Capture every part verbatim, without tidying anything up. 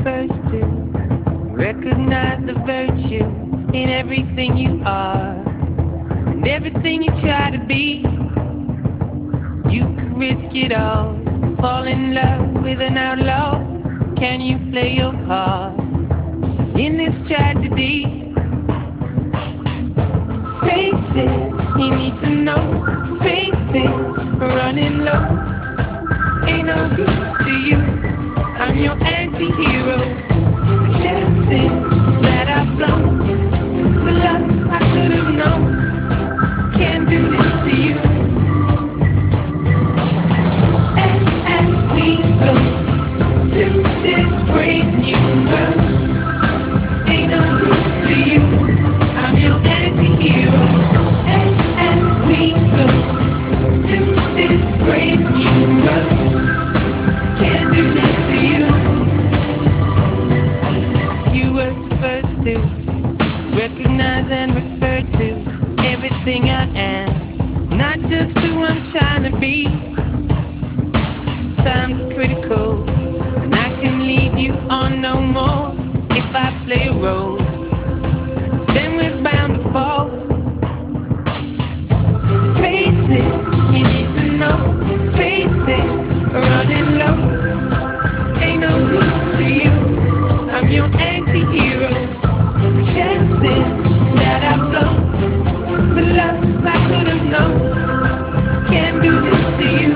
first to recognize the virtue in everything you are and everything you try to be. You could risk it all, fall in love with an outlaw. Can you play your part in this tragedy? Face it, you need to know. Face it, running low ain't no good to you. I'm your anti-hero. The chances that I've blown, the love I could have known, can't do this to you. And as we go to this brave new world, ain't no good to you. I'm your anti-hero. And as we go to this brave new world, can't do this to you. You were first to recognize and refer to everything I am, not just who I'm trying to be. Time's critical, and I can leave you on no more. If I play a role, then we're bound to fall. Face it, you need to know. Face it, running low ain't no good to you. I'm your anti-hero. The chances that I've blown, the love I could have known, can't do this to you.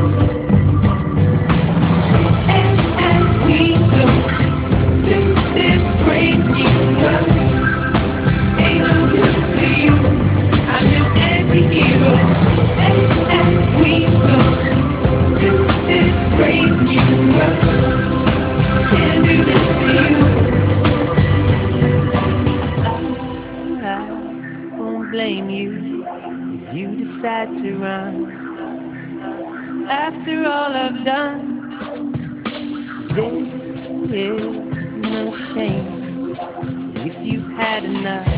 And as we go to this brave new world, ain't no good to you. I'm your anti-hero. And as we go to this brave new world, can't do this to you. I won't blame you if you decide to run. After all I've done, there is no shame if you've had enough.